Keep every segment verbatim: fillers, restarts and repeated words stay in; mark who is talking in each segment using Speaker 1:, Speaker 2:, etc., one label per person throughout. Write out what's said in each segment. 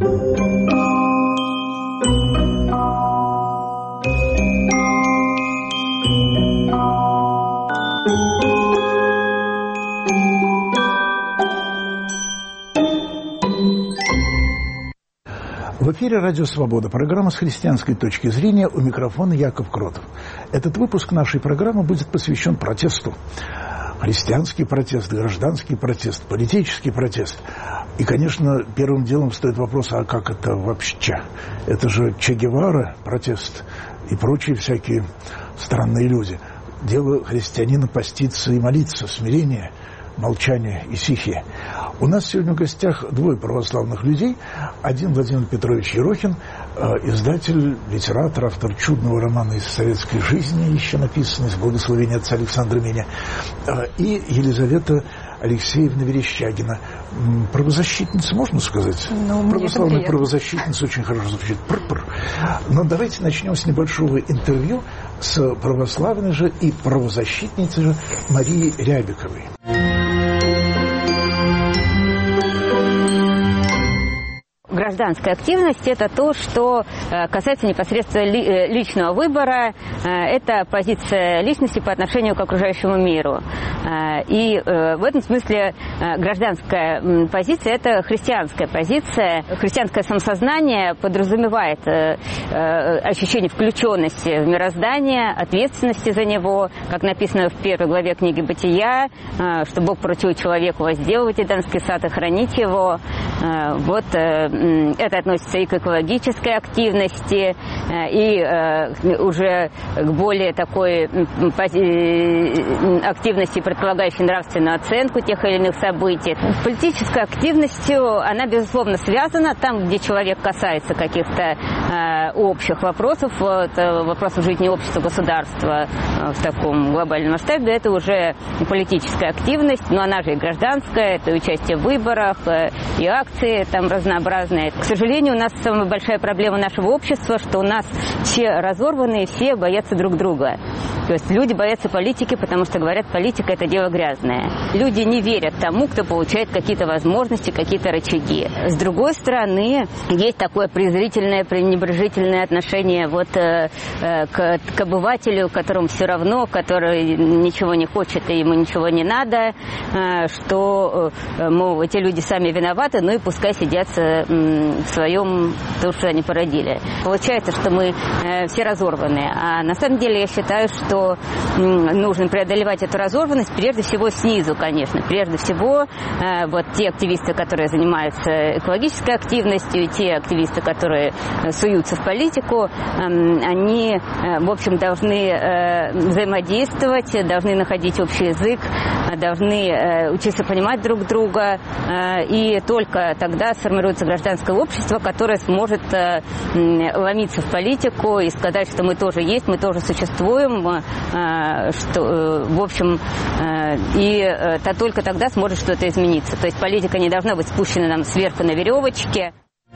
Speaker 1: В эфире «Радио Свобода», программа с христианской точки зрения, у микрофона Яков Кротов. Этот выпуск нашей программы будет посвящен протесту. Христианский протест, гражданский протест, политический протест. И, конечно, первым делом стоит вопрос, а как это вообще? Это же Че Гевара протест и прочие всякие странные люди. Дело христианина поститься и молиться, смирение, молчание, исихия. У нас сегодня в гостях двое православных людей. Один Владимир Петрович Ерохин, издатель, литератор, автор чудного романа из советской жизни, еще написанный «С благословения отца Александра Меня», и Елизавета Алексеевна Верещагина, правозащитница, можно сказать?
Speaker 2: Ну,
Speaker 1: православная правозащитница, очень хорошо звучит. Пр-пр. Но давайте начнем с небольшого интервью с православной же и правозащитницей же Марией Рябиковой.
Speaker 2: Гражданская активность – это то, что касается непосредственно личного выбора, это позиция личности по отношению к окружающему миру. И в этом смысле гражданская позиция – это христианская позиция. Христианское самосознание подразумевает ощущение включенности в мироздание, ответственности за него, как написано в первой главе книги «Бытия», что Бог поручил человеку возделывать Эдемский сад и хранить его. Вот это относится и к экологической активности, и э, уже к более такой э, активности, предполагающей нравственную оценку тех или иных событий. С политической активностью она, безусловно, связана там, где человек касается каких-то э, общих вопросов, вот, вопросов жизни общества, государства э, в таком глобальном масштабе. Это уже политическая активность, но она же и гражданская, это участие в выборах, э, и акции там разнообразные. К сожалению, у нас самая большая проблема нашего общества, что у нас все разорванные, все боятся друг друга. То есть люди боятся политики, потому что говорят, политика – это дело грязное. Люди не верят тому, кто получает какие-то возможности, какие-то рычаги. С другой стороны, есть такое презрительное, пренебрежительное отношение вот, э, э, к, к обывателю, которому все равно, который ничего не хочет и ему ничего не надо, э, что, э, мол, эти люди сами виноваты, ну и пускай сидят э, в своем, то, что они породили. Получается, что мы э, все разорваны. А на самом деле я считаю, что нужно преодолевать эту разорванность прежде всего снизу, конечно. Прежде всего, э, вот те активисты, которые занимаются экологической активностью, и те активисты, которые э, суются в политику, э, они, э, в общем, должны э, взаимодействовать, должны находить общий язык, э, должны э, учиться понимать друг друга, э, и только тогда сформируется гражданское общество, которое сможет э, ломиться в политику и сказать, что мы тоже есть, мы тоже существуем, э, что, э, в общем, э, и э, то только тогда сможет что-то измениться. То есть политика не должна быть спущена нам сверху на веревочке.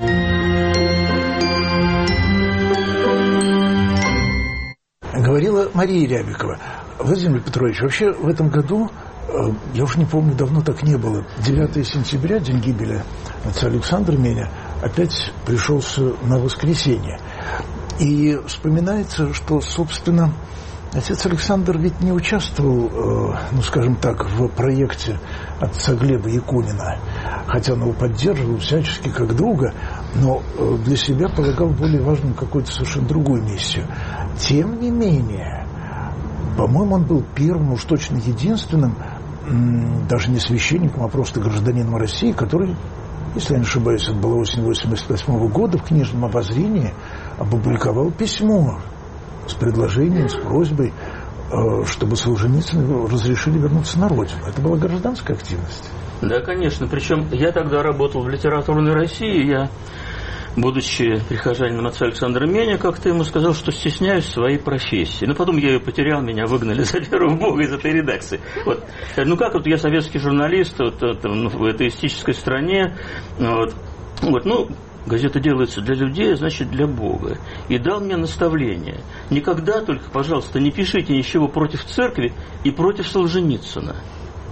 Speaker 1: Говорила Мария Рябикова. Владимир Петрович, вообще в этом году, я уж не помню, давно так не было, девятого сентября, день гибели отца Александра Меня, опять пришелся на воскресенье. И вспоминается, что, собственно, отец Александр ведь не участвовал, ну, скажем так, в проекте отца Глеба Якунина, хотя он его поддерживал всячески как друга, но для себя полагал более важным какую-то совершенно другую миссию. Тем не менее, по-моему, он был первым, уж точно единственным, даже не священником, а просто гражданином России, который, если я не ошибаюсь, это было осенью восемьдесят восьмого года, в книжном обозрении опубликовал письмо с предложением, с просьбой, чтобы Солженицыну разрешили вернуться на родину. Это была гражданская активность.
Speaker 3: Да, конечно. Причем я тогда работал в литературной России. Я, будучи прихожанином отца Александра Меня, как-то ему сказал, что стесняюсь своей профессии. Но потом я ее потерял, меня выгнали за веру в Бога из этой редакции. Вот. Ну как, вот я советский журналист вот, вот, в атеистической стране. Вот, вот, ну... Газета делается для людей, значит, для Бога. И дал мне наставление. Никогда только, пожалуйста, не пишите ничего против церкви и против Солженицына.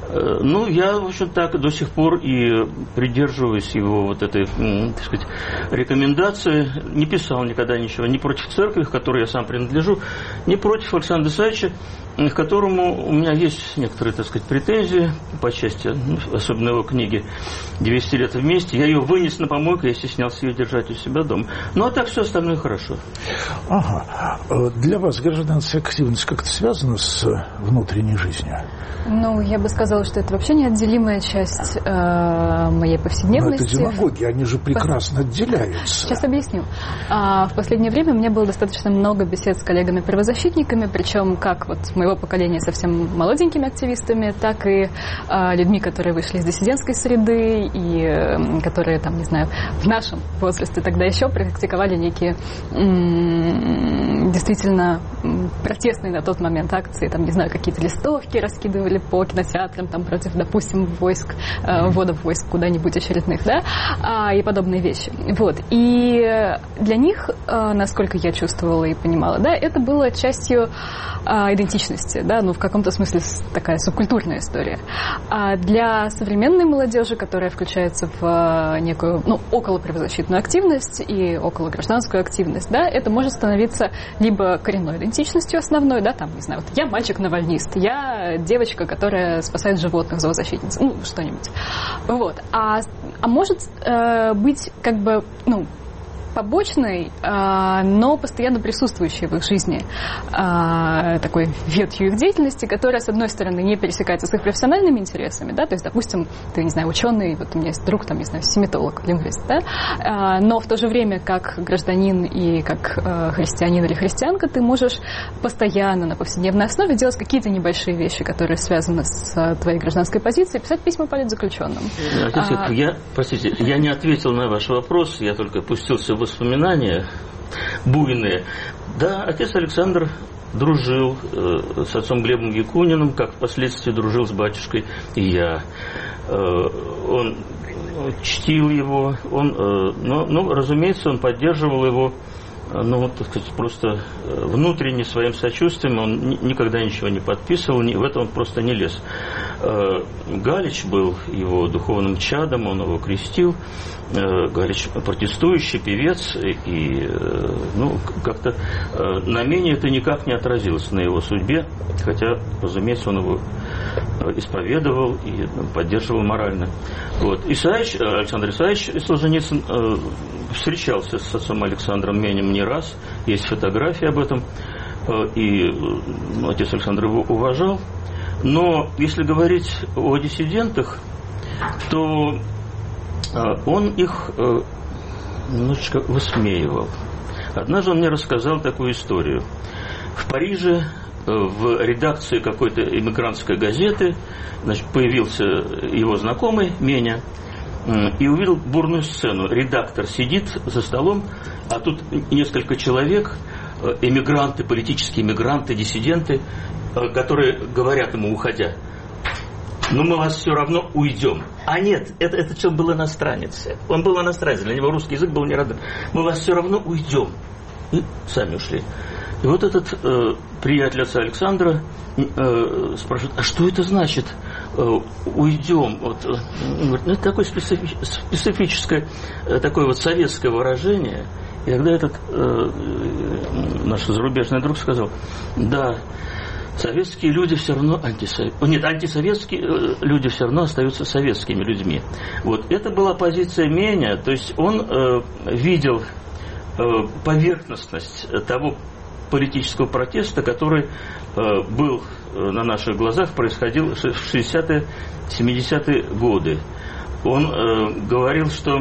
Speaker 3: Ну, я, в общем, так до сих пор и придерживаюсь его вот этой, так сказать, рекомендации. Не писал никогда ничего ни против церкви, к которой я сам принадлежу, ни против Александра Исаевича, к которому у меня есть некоторые, так сказать, претензии по части, особенно его книги «двести лет вместе». Я ее вынес на помойку, я стеснялся ее держать у себя дома. Ну, а так все остальное хорошо.
Speaker 1: Ага. Для вас гражданская активность как-то связана с внутренней жизнью?
Speaker 4: Ну, я бы сказала, что это вообще неотделимая часть э, моей повседневности.
Speaker 1: Но это демагогия, они же прекрасно отделяются.
Speaker 4: Сейчас объясню. А, в последнее время у меня было достаточно много бесед с коллегами-правозащитниками, причем как вот моего поколения совсем молоденькими активистами, так и а, людьми, которые вышли из диссидентской среды и э, которые, там, не знаю, в нашем возрасте тогда еще практиковали некие м- действительно протестные на тот момент акции, там, не знаю, какие-то листовки раскидывали по кинотеатрам, там, против, допустим, войск, э, вводов войск куда-нибудь очередных, да, а, и подобные вещи. Вот. И для них, э, насколько я чувствовала и понимала, да, это было частью э, идентичности, да, ну, в каком-то смысле такая субкультурная история. А для современной молодежи, которая включается в некую, ну, около правозащитную активность и около гражданскую активность, да, это может становиться либо коренной идентичностью основной, да, там, не знаю, вот я мальчик-навальнист, я девочка, которая спасает животных, зоозащитница, ну, что-нибудь. Вот. А, а может э, быть, как бы, ну, побочной, но постоянно присутствующей в их жизни такой ветвью их деятельности, которая, с одной стороны, не пересекается с их профессиональными интересами, да, то есть, допустим, ты, не знаю, ученый, вот у меня есть друг, там, не знаю, семитолог, лингвист, да, но в то же время, как гражданин и как христианин или христианка, ты можешь постоянно на повседневной основе делать какие-то небольшие вещи, которые связаны с твоей гражданской позицией, писать письма политзаключенным.
Speaker 3: А... Я, простите, я не ответил на ваш вопрос, я только пустился в воспоминания буйные. Да, отец Александр дружил э, с отцом Глебом Якуниным, как впоследствии дружил с батюшкой и я. Э, он чтил его, он, э, но, но, разумеется, он поддерживал его, ну, так сказать, просто внутренне своим сочувствием. Он никогда ничего не подписывал, в это он просто не лез. Галич был его духовным чадом, он его крестил. Галич протестующий певец, и, ну, как-то на мене это никак не отразилось на его судьбе, хотя, разумеется, он его исповедовал и поддерживал морально. Вот. Исаевич, Александр Исаевич Солженицын э, встречался с отцом Александром Менем не раз, есть фотографии об этом, э, и э, отец Александр его уважал. Но если говорить о диссидентах, то э, он их э, немножечко высмеивал. Однажды он мне рассказал такую историю. В Париже в редакции какой-то эмигрантской газеты, значит, появился его знакомый Меня и увидел бурную сцену. Редактор сидит за столом, а тут несколько человек, эмигранты, политические эмигранты, диссиденты, которые говорят ему, уходя: ну, мы вас все равно уйдем. А нет, это, это что, был иностранец. Он был иностранец, для него русский язык был не родным. Мы вас все равно уйдем. И сами ушли. И вот этот э, приятель отца Александра э, спрашивает: а что это значит э, уйдем? Вот, э, он говорит, ну, это такое специфи- специфическое, э, такое вот советское выражение. И тогда этот э, наш зарубежный друг сказал: да, советские люди все равно антисоветские. Нет, антисоветские люди все равно остаются советскими людьми. Вот это была позиция Меня, то есть он э, видел э, поверхностность того политического протеста, который э, был э, на наших глазах, происходил в шестидесятые, семидесятые годы. Он э, говорил, что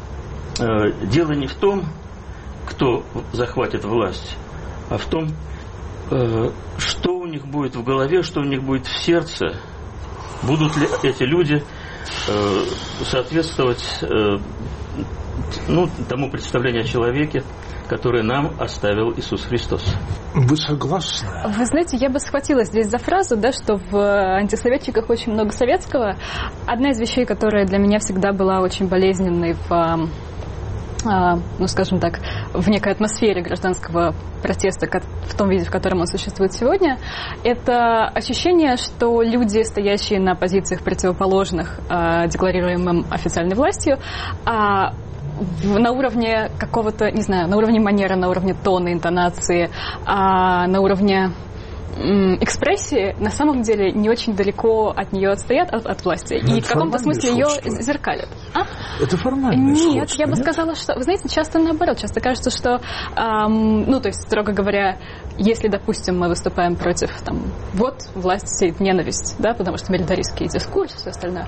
Speaker 3: э, дело не в том, кто захватит власть, а в том, э, что у них будет в голове, что у них будет в сердце, будут ли эти люди э, соответствовать э, ну, тому представлению о человеке, который нам оставил Иисус Христос.
Speaker 1: Вы согласны?
Speaker 4: Вы знаете, я бы схватилась здесь за фразу, да, что в антисоветчиках очень много советского. Одна из вещей, которая для меня всегда была очень болезненной в ну, скажем так, в некой атмосфере гражданского протеста в том виде, в котором он существует сегодня, это ощущение, что люди, стоящие на позициях противоположных декларируемым официальной властью, на уровне какого-то, не знаю, на уровне манеры, на уровне тона, интонации, на уровне экспрессии на самом деле не очень далеко от нее отстоят, от, от власти. Но и в каком-то смысле ее зеркалят. А?
Speaker 1: Это формальное
Speaker 4: Нет,
Speaker 1: сходство,
Speaker 4: я бы
Speaker 1: нет?
Speaker 4: сказала, что, вы знаете, часто наоборот. Часто кажется, что, эм, ну, то есть, строго говоря, если, допустим, мы выступаем против, там, вот, власть сеет ненависть, да, потому что милитаристский дискурс и все остальное,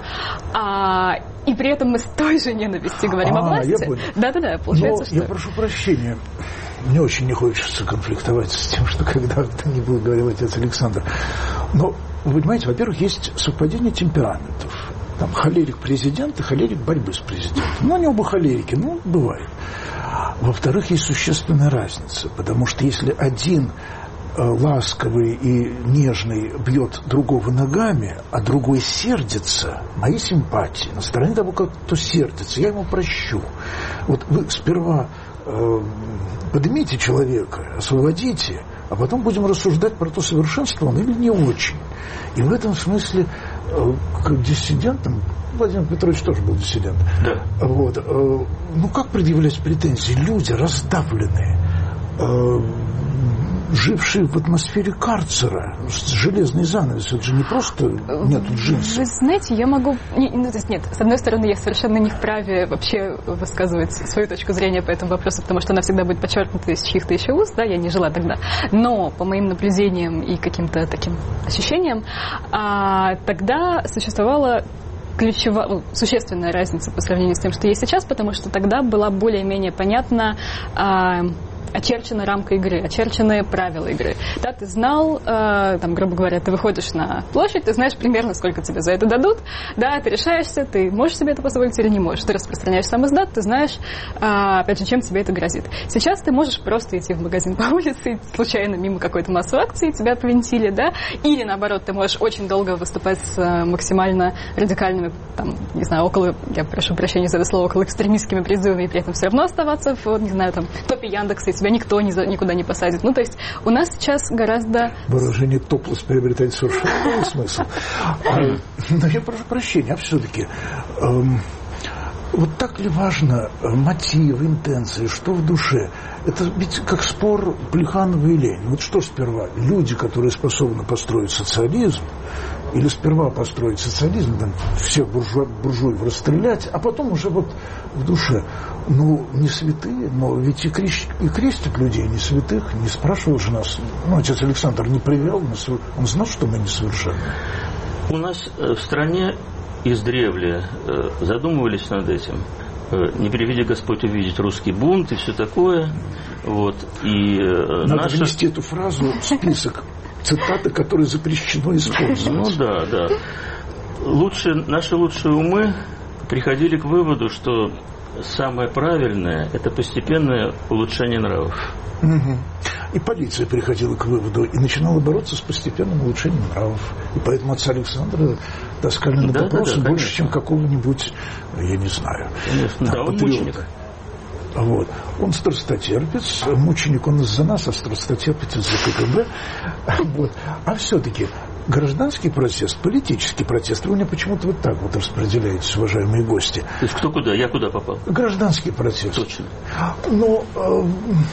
Speaker 4: а, и при этом мы с той же ненавистью говорим
Speaker 1: а,
Speaker 4: о власти.
Speaker 1: Я понял.
Speaker 4: Да-да-да, получается,
Speaker 1: Но
Speaker 4: что...
Speaker 1: я прошу прощения. Мне очень не хочется конфликтовать с тем, что когда-то не был, говорил отец Александр. Но, вы понимаете, во-первых, есть совпадение темпераментов. Там холерик президент и холерик борьбы с президентом. Ну, они оба холерики, ну, бывает. Во-вторых, есть существенная разница, потому что если один э, ласковый и нежный бьет другого ногами, а другой сердится, мои симпатии на стороне того, кто сердится, я ему прощу. Вот вы сперва э, поднимите человека, освободите, а потом будем рассуждать про то, совершенство он или не очень. И в этом смысле э, к диссидентам, Владимир Петрович тоже был диссидент,
Speaker 3: да.
Speaker 1: Вот, э, ну как предъявлять претензии? Люди раздавленные, э, жившие в атмосфере карцера, железный занавес, это же не просто нету джинсов.
Speaker 4: Вы знаете, я могу... Не, ну, то есть нет, с одной стороны, я совершенно не вправе вообще высказывать свою точку зрения по этому вопросу, потому что она всегда будет подчеркнута из чьих-то еще уст, да, я не жила тогда. Но по моим наблюдениям и каким-то таким ощущениям, а, тогда существовала ключевая, существенная разница по сравнению с тем, что есть сейчас, потому что тогда была более-менее понятна а, очерчена рамка игры, очерченные правила игры. Да, ты знал, э, там, грубо говоря, ты выходишь на площадь, ты знаешь примерно, сколько тебе за это дадут, да, ты решаешься, ты можешь себе это позволить или не можешь. Ты распространяешь сам издат, ты знаешь, э, опять же, чем тебе это грозит. Сейчас ты можешь просто идти в магазин по улице, и случайно мимо какой-то массовой акции тебя повинтили, да, или, наоборот, ты можешь очень долго выступать с э, максимально радикальными, там, не знаю, около, я прошу прощения за это слово, около экстремистскими призывами, и при этом все равно оставаться в, не знаю, там, топе Яндекса, и тебя никто ни за, никуда не посадит. Ну, то есть у нас сейчас гораздо...
Speaker 1: Выражение топлес приобретает совершенно новый смысл. Но я прошу прощения, а все-таки вот так ли важно мотив, интенции, что в душе? Это ведь как спор Плеханова и Ленина. Вот что сперва? Люди, которые способны построить социализм, или сперва построить социализм, там, всех буржуа, буржуев расстрелять, а потом уже вот в душе. Ну, не святые, но ведь и, крещ, и крестят людей, не святых, не спрашивал же нас. Ну, отец Александр не привел нас, он знал, что мы несовершенны.
Speaker 3: У нас в стране издревле задумывались над этим. Не приведи Господь увидеть русский бунт и все такое. Вот. И
Speaker 1: надо
Speaker 3: наша...
Speaker 1: внести эту фразу в список цитаты, которые запрещено использовать.
Speaker 3: Ну да, да. Лучше, наши лучшие умы приходили к выводу, что самое правильное – это постепенное улучшение нравов.
Speaker 1: Угу. И полиция приходила к выводу и начинала бороться с постепенным улучшением нравов. И поэтому отца Александра таскали на
Speaker 3: да,
Speaker 1: допросы
Speaker 3: да, да,
Speaker 1: больше,
Speaker 3: конечно.
Speaker 1: чем какого-нибудь, я не знаю,
Speaker 3: конечно, да, он мученик.
Speaker 1: Вот. Он страстотерпец, мученик он из-за нас, а страстотерпец из-за КГБ. Вот. А все-таки гражданский протест, политический протест, вы мне почему-то вот так вот распределяетесь, уважаемые гости.
Speaker 3: То есть кто куда? Я куда попал?
Speaker 1: Гражданский протест.
Speaker 3: Точно.
Speaker 1: Но э,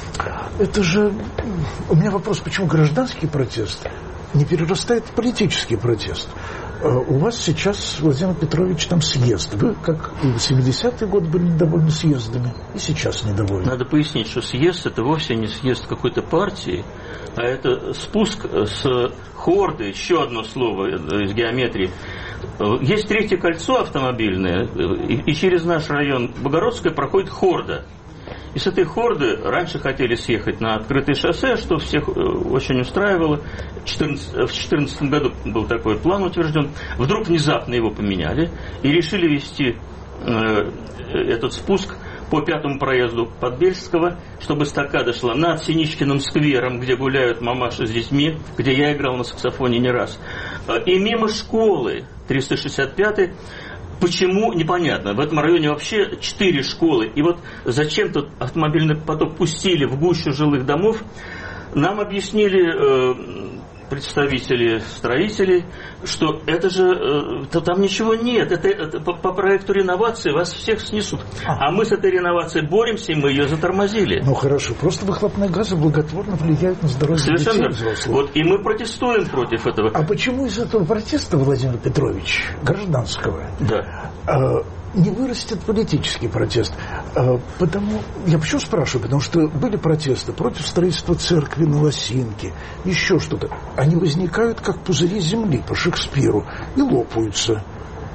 Speaker 1: это же... У меня вопрос, почему гражданский протест не перерастает в политический протест? У вас сейчас, Владимир Петрович, там съезд. Вы, как и в семидесятые годы, были недовольны съездами, и сейчас недовольны.
Speaker 3: Надо пояснить, что съезд – это вовсе не съезд какой-то партии, а это спуск с хорды, еще одно слово из геометрии. Есть третье кольцо автомобильное, и через наш район Богородское проходит хорда. И с этой хорды раньше хотели съехать на открытое шоссе, что всех очень устраивало. В две тысячи четырнадцатом году был такой план утвержден. Вдруг внезапно его поменяли и решили вести э, этот спуск по пятому проезду Подбельского, чтобы эстакада шла над Синичкиным сквером, где гуляют мамаши с детьми, где я играл на саксофоне не раз. И мимо школы триста шестьдесят пятой Почему, непонятно. В этом районе вообще четыре школы. И вот зачем тут автомобильный поток пустили в гущу жилых домов, нам объяснили э, представители строителей, что это же, э, то там ничего нет. Это, это по, по проекту реновации вас всех снесут. А. а мы с этой реновацией боремся, и мы ее затормозили.
Speaker 1: Ну хорошо, просто выхлопные газы благотворно влияют на здоровье
Speaker 3: Совершенно
Speaker 1: детей взрослых.
Speaker 3: Вот, и мы протестуем против этого.
Speaker 1: А почему из этого протеста, Владимир Петрович, гражданского,
Speaker 3: да.
Speaker 1: э, не вырастет политический протест? Э, потому, я почему спрашиваю? Потому что были протесты против строительства церкви на Лосинке, еще что-то. Они возникают как пузыри земли по Шекспиру и лопаются.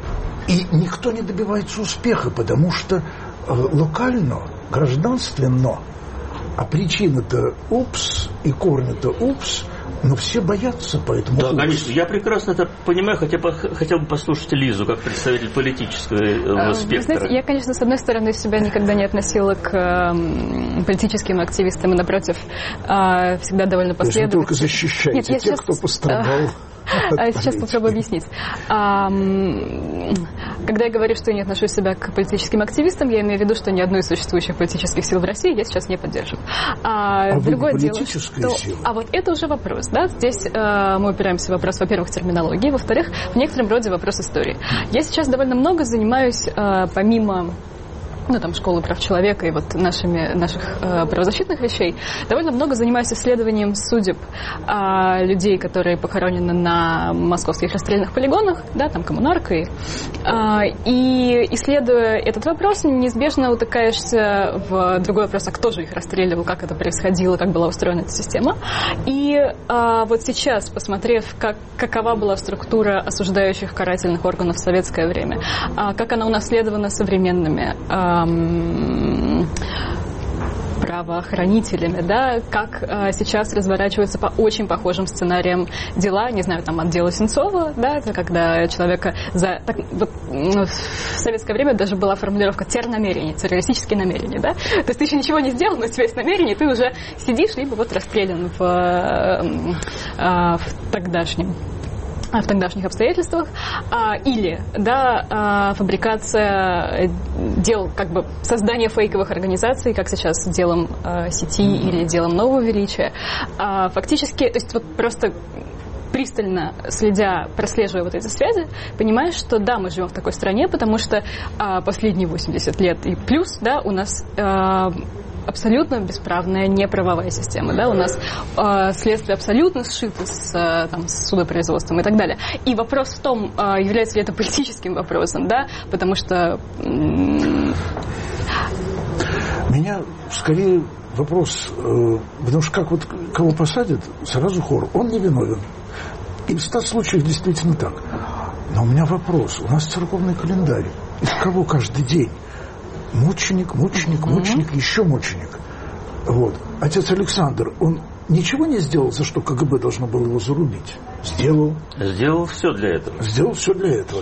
Speaker 1: И никто не добивается успеха, потому что э, локально, гражданственно, а причина-то упс и корни-то упс, но все боятся, поэтому...
Speaker 3: Да,
Speaker 1: упс.
Speaker 3: конечно, я прекрасно это понимаю, хотя бы хотел бы послушать Лизу, как представитель политического а, спектра.
Speaker 4: Вы знаете, я, конечно, с одной стороны, себя никогда не относила к э, политическим активистам, и, напротив, э, всегда довольно последовательно.
Speaker 1: То есть вы только защищаете
Speaker 4: Нет, я
Speaker 1: тех,
Speaker 4: сейчас...
Speaker 1: кто пострадал.
Speaker 4: А сейчас попробую объяснить. А, когда я говорю, что я не отношусь себя к политическим активистам, я имею в виду, что ни одной из существующих политических сил в России я сейчас не поддерживаю. А,
Speaker 1: а
Speaker 4: другое
Speaker 1: вы
Speaker 4: дело, что...
Speaker 1: сила?
Speaker 4: А вот это уже вопрос, да? Здесь э, мы упираемся в вопрос, во-первых, терминологии, во-вторых, в некотором роде вопрос истории. Я сейчас довольно много занимаюсь, э, помимо... ну, там, школы прав человека и вот нашими, наших э, правозащитных вещей, довольно много занимаюсь исследованием судеб э, людей, которые похоронены на московских расстрельных полигонах, да, там, коммунаркой. Э, и, исследуя этот вопрос, неизбежно утыкаешься в другой вопрос, а кто же их расстреливал, как это происходило, как была устроена эта система. И э, вот сейчас, посмотрев, как, какова была структура осуждающих карательных органов в советское время, э, как она унаследована современными э, правоохранителями, да, как э, сейчас разворачиваются по очень похожим сценариям дела, не знаю, там, от дела Сенцова, да, это когда человека за... Так, вот, ну, в советское время даже была формулировка тернамерение, террористические намерения, да, то есть ты еще ничего не сделал, но у тебя есть намерение, ты уже сидишь, либо вот расстрелян в, э, э, в тогдашнем в тогдашних обстоятельствах, или, да, фабрикация дел, как бы создание фейковых организаций, как сейчас с делом сети mm-hmm. или делом нового величия. Фактически, то есть вот просто пристально следя, прослеживая вот эти связи, понимаешь, что да, мы живем в такой стране, потому что последние восемьдесят лет и плюс, да, у нас абсолютно бесправная неправовая система, да, у нас э, следствие абсолютно сшито с, э, там, с судопроизводством и так далее. И вопрос в том, э, является ли это политическим вопросом, да, потому что... М-
Speaker 1: Меня скорее вопрос, э, потому что как вот кого посадят, сразу хор, он не виновен. И в ста случаях действительно так. Но у меня вопрос, у нас церковный календарь, из кого каждый день? Мученик, мученик, mm-hmm. мученик, еще мученик. Вот. Отец Александр, он ничего не сделал, за что КГБ должно было его зарубить? Сделал.
Speaker 3: Сделал все для этого.
Speaker 1: Сделал все для этого.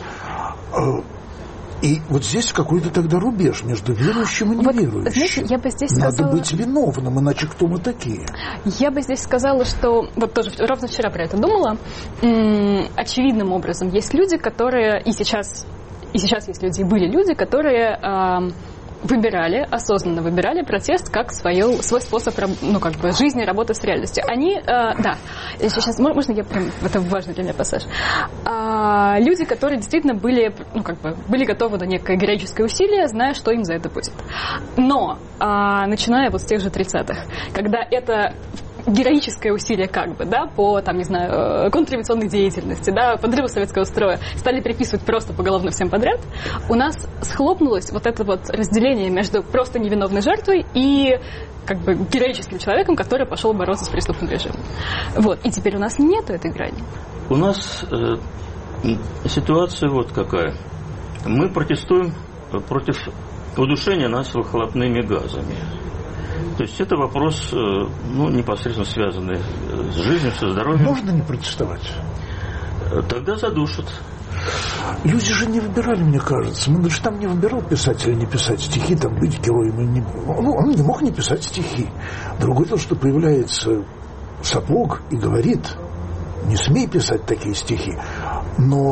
Speaker 1: И вот здесь какой-то тогда рубеж между верующим и неверующим. Вот,
Speaker 4: знаете, я бы здесь
Speaker 1: Надо
Speaker 4: сказала...
Speaker 1: быть виновным, иначе кто мы такие?
Speaker 4: Я бы здесь сказала, что... Вот тоже ровно вчера про это думала. М- очевидным образом есть люди, которые... И сейчас, и сейчас есть люди, и были люди, которые... Э- выбирали, осознанно выбирали протест как свое, свой способ, ну, как бы, жизни, работы с реальностью. Они, э, да, сейчас, можно я прям, это важный для меня пассаж. А, люди, которые действительно были, ну, как бы, были готовы на некое героическое усилие, зная, что им за это будет. Но, а, начиная вот с тех же тридцатых, когда это героическое усилие, как бы, да, по, там, не знаю, контрреволюционной деятельности, да, подрыву советского строя, стали приписывать просто поголовно всем подряд, у нас схлопнулось вот это вот разделение между просто невиновной жертвой и, как бы, героическим человеком, который пошел бороться с преступным режимом. Вот, и теперь у нас нету этой грани.
Speaker 3: У нас э, ситуация вот какая. Мы протестуем против удушения нас выхлопными газами. То есть это вопрос, ну, непосредственно связанный с жизнью, со здоровьем.
Speaker 1: Можно не протестовать?
Speaker 3: Тогда задушат.
Speaker 1: Люди же не выбирали, мне кажется. Мы же там не выбирал писать или не писать стихи, там быть героем или не... Ну, он не мог не писать стихи. Другое то, что появляется сапог и говорит: не смей писать такие стихи. Но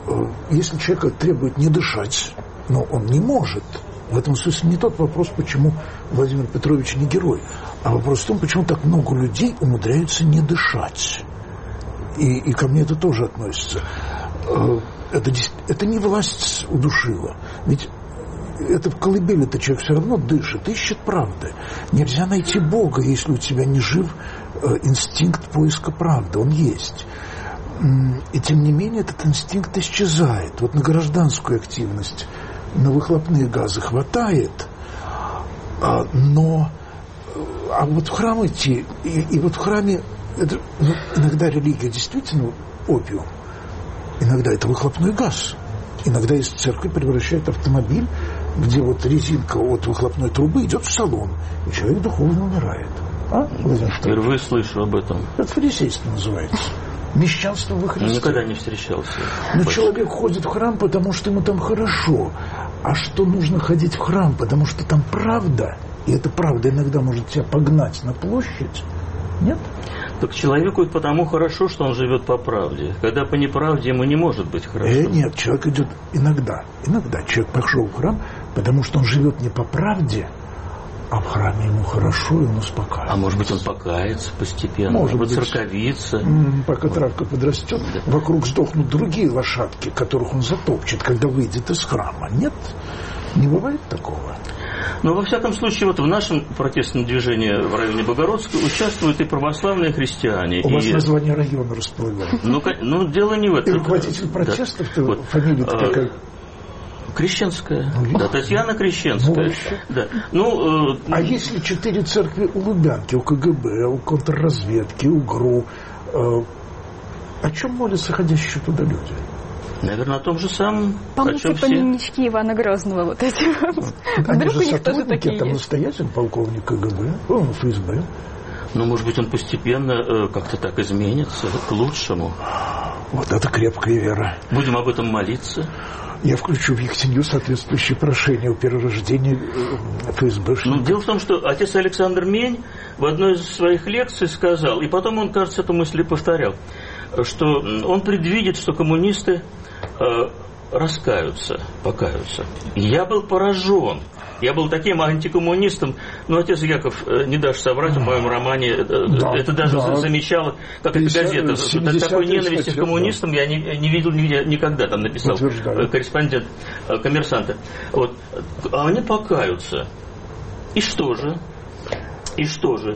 Speaker 1: если человека требует не дышать, но он не может. В этом смысле не тот вопрос, почему Владимир Петрович не герой, а вопрос в том, почему так много людей умудряются не дышать. И, и ко мне это тоже относится. Это, это не власть удушила. Ведь это в колыбели-то человек все равно дышит, ищет правды. Нельзя найти Бога, если у тебя не жив инстинкт поиска правды. Он есть. И тем не менее этот инстинкт исчезает. Вот на гражданскую активность, на выхлопные газы хватает, но а вот в храм идти, и, и вот в храме это, ну, иногда религия действительно опиум, иногда это выхлопной газ, иногда из церкви превращает автомобиль, где вот резинка от выхлопной трубы идет в салон, и человек духовно умирает. А, Владимир?
Speaker 3: Впервые слышу об этом.
Speaker 1: Это фарисейство называется. Мещанство во Христе.
Speaker 3: Никогда не встречался.
Speaker 1: Но человек ходит в храм, потому что ему там хорошо. А что нужно ходить в храм? Потому что там правда. И эта правда иногда может тебя погнать на площадь. Нет?
Speaker 3: Так человеку потому хорошо, что он живет по правде. Когда по неправде ему не может быть хорошо.
Speaker 1: Э, нет, человек идет иногда. Иногда человек пошел в храм, потому что он живет не по правде, а в храме ему хорошо, и он успокаивается.
Speaker 3: А может быть, он покается постепенно,
Speaker 1: может
Speaker 3: может
Speaker 1: быть,
Speaker 3: церковится.
Speaker 1: М-м, пока вот. Травка подрастет, да. Вокруг сдохнут другие лошадки, которых он затопчет, когда выйдет из храма. Нет, не бывает такого.
Speaker 3: Но, во всяком случае, вот в нашем протестном движении в районе Богородска участвуют и православные христиане.
Speaker 1: У
Speaker 3: и...
Speaker 1: вас название района расплывает.
Speaker 3: Ну, ну, дело не в этом.
Speaker 1: И руководитель протестов-то,
Speaker 3: вот.
Speaker 1: Фамилия-то какая?
Speaker 3: Крещенская.
Speaker 1: Ну,
Speaker 3: да, Татьяна Крещенская.
Speaker 1: Ну,
Speaker 3: да. ну, э,
Speaker 1: а если четыре церкви у Лубянки, у КГБ, у контрразведки, у ГРУ, э, о чем молятся ходящие туда люди?
Speaker 3: Наверное, о том же самом,
Speaker 4: Помните
Speaker 3: о чем все.
Speaker 4: помнички Ивана Грозного вот эти вот.
Speaker 1: Они
Speaker 4: Вдруг
Speaker 1: же
Speaker 4: у них тоже
Speaker 1: сотрудники,
Speaker 4: такие
Speaker 1: там
Speaker 4: есть.
Speaker 1: настоятель, полковник КГБ, он ФСБ.
Speaker 3: Ну, может быть, он постепенно э, как-то так изменится к лучшему.
Speaker 1: Вот это крепкая вера.
Speaker 3: Будем об этом молиться.
Speaker 1: Я включу в их семью соответствующее прошение о перерождении ФСБ.
Speaker 3: Ну, дело в том, что отец Александр Мень в одной из своих лекций сказал, и потом он, кажется, эту мысль и повторял, что он предвидит, что коммунисты э, раскаются, покаются. И я был поражен. Я был таким антикоммунистом, но отец Яков, не дашь соврать, в моем романе да, это даже да. замечало, как эта газета. Такой ненависти к коммунистам да. я не, не видел никогда, там написал Утверждаю. корреспондент «Коммерсанта». Вот. А они покаются. И что же? И что же?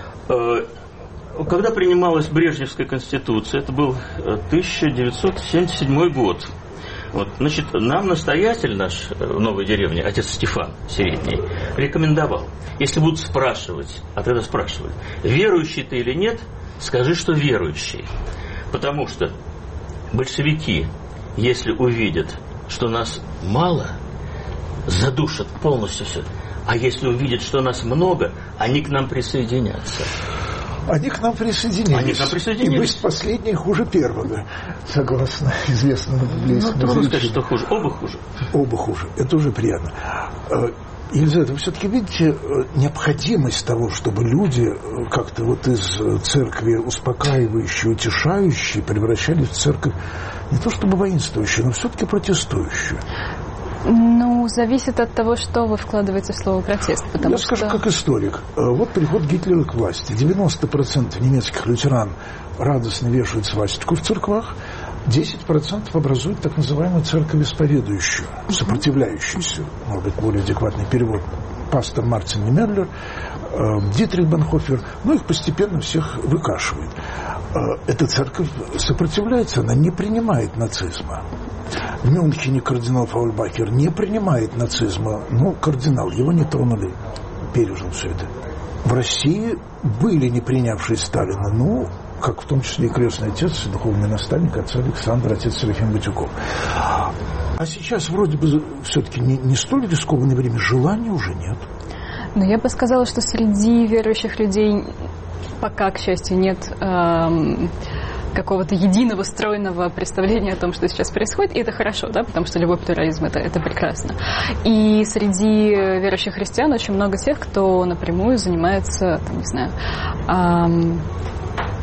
Speaker 3: Когда принималась Брежневская конституция, это был тысяча девятьсот семьдесят седьмой год. Вот, значит, нам настоятель наш в Новой деревне, отец Стефан Середний, рекомендовал, если будут спрашивать, а тогда спрашивали, верующий ты или нет, скажи, что верующий. Потому что большевики, если увидят, что нас мало, задушат полностью все. А если увидят, что нас много, они к нам присоединятся.
Speaker 1: Они к нам присоединились.
Speaker 3: Они к нам присоединились.
Speaker 1: И быть последние хуже первого, согласно известному библейскому
Speaker 3: ну, трудно сказать, что хуже. Оба хуже.
Speaker 1: Оба хуже. Это уже приятно. Елизавета, вы все-таки видите необходимость того, чтобы люди как-то вот из церкви успокаивающей, утешающей превращались в церковь не то чтобы воинствующую, но все-таки протестующую?
Speaker 4: Ну, зависит от того, что вы вкладываете в слово «протест».
Speaker 1: Я
Speaker 4: что...
Speaker 1: скажу как историк. Вот приход Гитлера к власти. девяносто процентов немецких лютеран радостно вешают свастику в церквах, десять процентов образуют так называемую церковь исповедующую, сопротивляющуюся, может быть, более адекватный перевод, пастор Мартин Немерлер, Дитрих Бонхофер, ну, их постепенно всех выкашивает. Эта церковь сопротивляется, она не принимает нацизма. В Мюнхене кардинал Фаульбахер не принимает нацизма, ну, кардинал, его не тронули, пережил все это. В России были не принявшие Сталина, ну, как в том числе и крестный отец, духовный наставник, отец Александр, отец Серафим Батюков. А сейчас вроде бы все-таки не, не столь рискованное время, желания уже нет.
Speaker 4: Но я бы сказала, что среди верующих людей пока, к счастью, нет эм, какого-то единого стройного представления о том, что сейчас происходит, и это хорошо, да, потому что любой плюрализм это, это прекрасно. И среди верующих христиан очень много тех, кто напрямую занимается, там, не знаю, эм,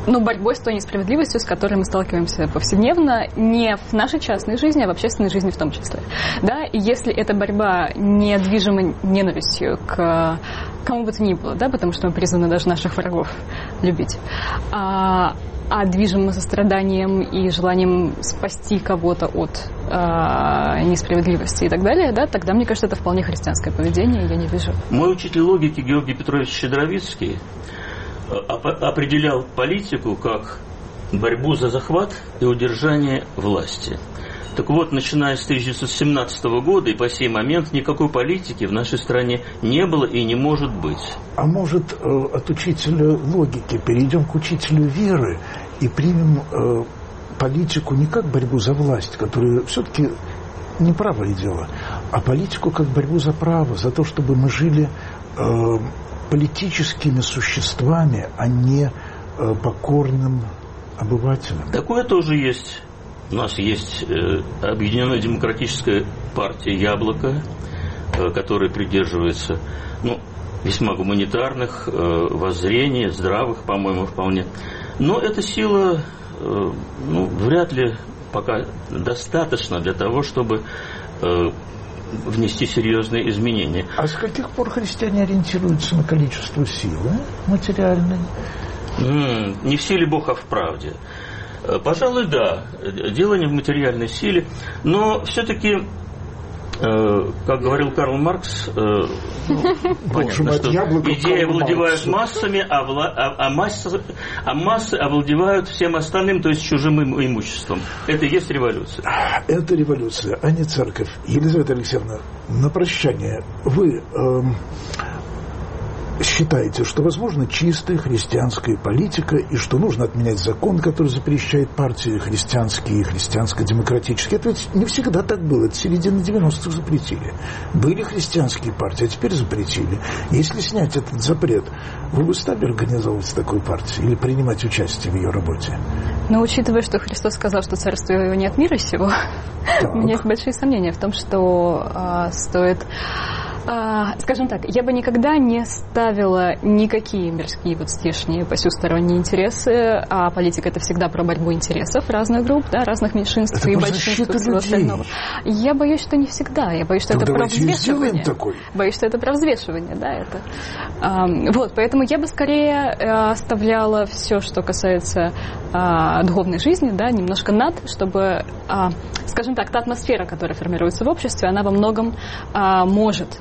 Speaker 4: ну, борьбой с той несправедливостью, с которой мы сталкиваемся повседневно, не в нашей частной жизни, а в общественной жизни в том числе. Да? И если эта борьба не движима ненавистью к кому бы то ни было, да, потому что мы призваны даже наших врагов любить, а, а движима состраданием и желанием спасти кого-то от а, несправедливости и так далее, да, тогда, мне кажется, это вполне христианское поведение, я не вижу.
Speaker 3: Мой учитель логики Георгий Петрович Щедровицкий определял политику как борьбу за захват и удержание власти. Так вот, начиная с тысяча девятьсот семнадцатого года и по сей момент никакой политики в нашей стране не было и не может быть.
Speaker 1: А может, от учителя логики перейдем к учителю веры и примем э, политику не как борьбу за власть, которая все-таки не правое дело, а политику как борьбу за право, за то, чтобы мы жили э, политическими существами, а не э, покорным обывателем.
Speaker 3: Такое тоже есть. У нас есть э, Объединенная демократическая партия «Яблоко», э, которая придерживается ну, весьма гуманитарных э, воззрений, здравых, по-моему, вполне. Но эта сила э, ну, вряд ли пока достаточно для того, чтобы э, внести серьезные изменения.
Speaker 1: А с каких пор христиане ориентируются на количество силы материальной?
Speaker 3: М-м, не в силе Бога, а в правде. Пожалуй, да, дело не в материальной силе, но все-таки, э, как говорил Карл Маркс, э, ну, понятно, что идеи овладевают массами, а, вла- а, а, массы, а массы овладевают всем остальным, то есть чужим имуществом. Это и есть революция.
Speaker 1: Это революция, а не церковь. Елизавета Алексеевна, на прощание, вы... Э, считаете, что возможно чистая христианская политика и что нужно отменять закон, который запрещает партии христианские и христианско-демократические. Это ведь не всегда так было. Это в середине девяностых запретили. Были христианские партии, а теперь запретили. Если снять этот запрет, вы бы стали организовывать такую партию или принимать участие в ее работе?
Speaker 4: Но учитывая, что Христос сказал, что царство его не от мира сего, у меня есть большие сомнения в том, что э, стоит... Скажем так, я бы никогда не ставила никакие мирские вот здешние посюсторонние интересы, а политика — это всегда про борьбу интересов разных групп, да, разных меньшинств это и большинств и всего остального. Я боюсь, что не всегда. Я боюсь, что так это про взвешивание. Боюсь, что это про взвешивание, да, это. А, вот, поэтому я бы скорее оставляла все, что касается а, духовной жизни, да, немножко над, чтобы, а, скажем так, та атмосфера, которая формируется в обществе, она во многом а, может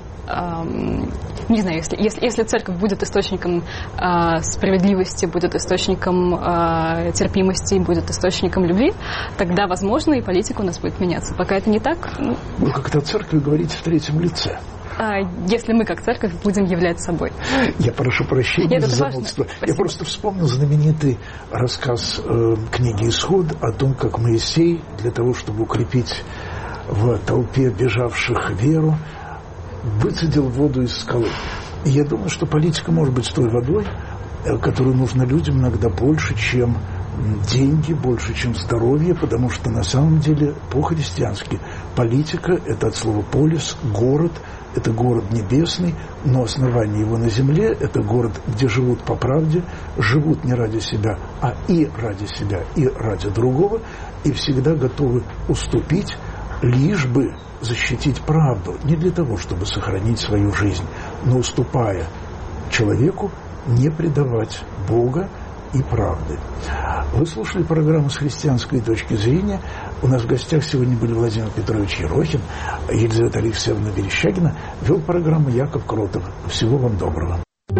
Speaker 4: не знаю, если, если, если церковь будет источником э, справедливости, будет источником э, терпимости, будет источником любви, тогда, возможно, и политика у нас будет меняться. Пока это не так... Ну,
Speaker 1: вы как-то о церкви говорите в третьем лице.
Speaker 4: А, если мы, как церковь, будем являть собой.
Speaker 1: Я прошу прощения за занудство. Я просто вспомнил знаменитый рассказ э, книги «Исход» о том, как Моисей для того, чтобы укрепить в толпе бежавших веру, выцедил воду из скалы. И я думаю, что политика может быть с той водой, которую нужно людям иногда больше, чем деньги, больше, чем здоровье, потому что на самом деле по-христиански политика – это от слова «полис», город, это город небесный, но основание его на земле – это город, где живут по правде, живут не ради себя, а и ради себя, и ради другого, и всегда готовы уступить, лишь бы защитить правду, не для того, чтобы сохранить свою жизнь, но уступая человеку, не предавать Бога и правды. Вы слушали программу «С христианской точки зрения». У нас в гостях сегодня были Владимир Петрович Ерохин, Елизавета Алексеевна Верещагина. Вел программу Яков Кротов. Всего вам доброго.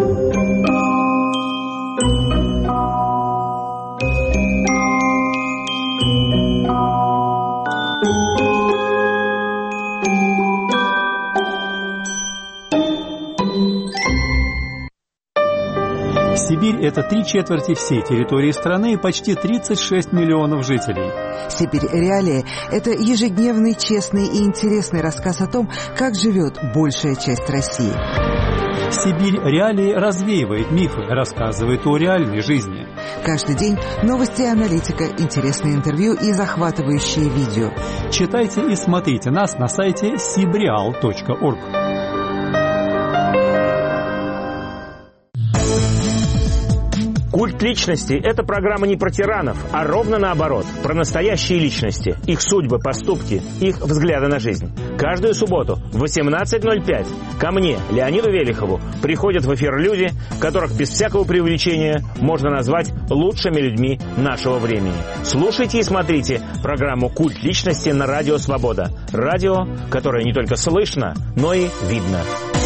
Speaker 5: Сибирь – это три четверти всей территории страны и почти тридцать шесть миллионов жителей.
Speaker 6: «Сибирь. Реалии» – это ежедневный, честный и интересный рассказ о том, как живет большая часть России.
Speaker 5: «Сибирь. Реалии» развеивает мифы, рассказывает о реальной жизни.
Speaker 6: Каждый день новости и аналитика, интересные интервью и захватывающие видео.
Speaker 5: Читайте и смотрите нас на сайте сибреал точка орг.
Speaker 7: «Культ личности» — это программа не про тиранов, а ровно наоборот, про настоящие личности, их судьбы, поступки, их взгляды на жизнь. Каждую субботу в восемнадцать ноль пять ко мне, Леониду Велихову, приходят в эфир люди, которых без всякого преувеличения можно назвать лучшими людьми нашего времени. Слушайте и смотрите программу «Культ личности» на Радио Свобода. Радио, которое не только слышно, но и видно.